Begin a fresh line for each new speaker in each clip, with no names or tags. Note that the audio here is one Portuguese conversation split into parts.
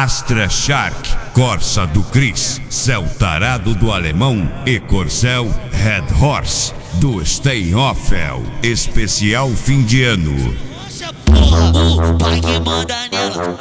Astra Shark, Corsa do Chris, Céu Tarado do Alemão e Corcel Red Horse do Steinhoffel. Especial fim de ano.
O pai que manda nela,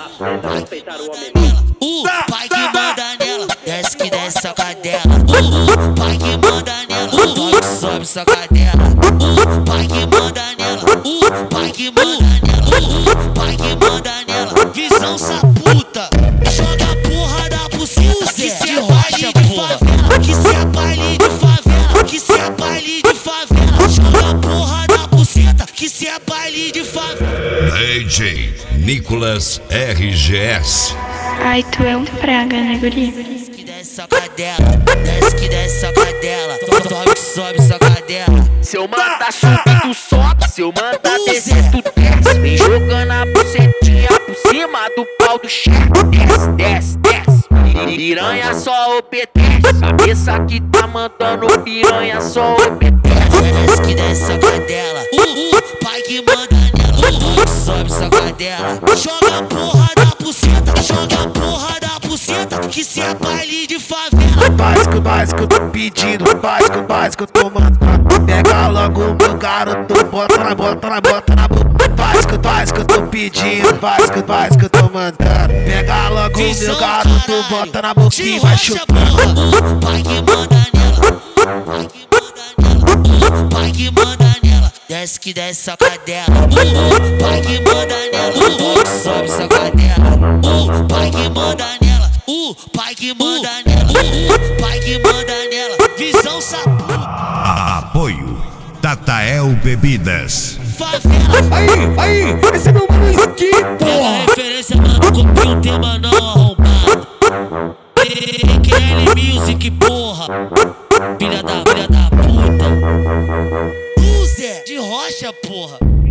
o pai que manda nela, desce que desce essa cadela. O pai que manda nela, sobe que sobe essa cadela. O pai que manda nela, o pai que manda nela, o pai que manda nela. Visão essa puta, joga a porra da buceta. Que cê é baile de favela, que cê é baile de favela, que cê é baile de favela. Joga a porra da buceta, que cê é baile de favela.
DJ Nicolas RGS.
Ai, tu é um praga, né, guri?
Desce que desce essa cadela, desce que desce essa cadela, sobe que sobe essa cadela.
Se eu mandar subir, tu sobe. Se eu mandar descer, tu desce. Vem jogando a bucetinha por cima do pau do chefe. Desce, desce, desce. Piranha só obedece. Cabeça que tá mandando piranha só obedece.
Desce que desce essa cadela, pai que manda nela, sobe essa cadela. Joga a porra da buceta, joga a porra da buceta, que cê é baile de favela.
Básico, básico, tô pedindo. Básico, básico, tô mandando. Pega logo meu garoto, bota na boca. Básico, básico, tô pedindo. Básico, básico, tô mandando. Pega logo meu garoto, bota na boca e vai chupando.
Pai que manda nela, pai que manda nela, pai que manda nela, desce que desce essa cadela. Pai que manda nela, sobe essa cadela. Pai que manda nela, pai que manda nela, pai que manda nela. Visão saputa.
Apoio Tatael Bebidas.
Favela.
Aí, esse é meu mano aqui,
Pega a
porra.
referência, mano, copia o tema não arrombado. QL Music, porra. Filha da puta. Loser de rocha, porra.